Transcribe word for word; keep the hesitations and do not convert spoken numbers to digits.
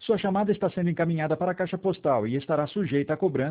Sua chamada está sendo encaminhada para a caixa postal e estará sujeita a cobrança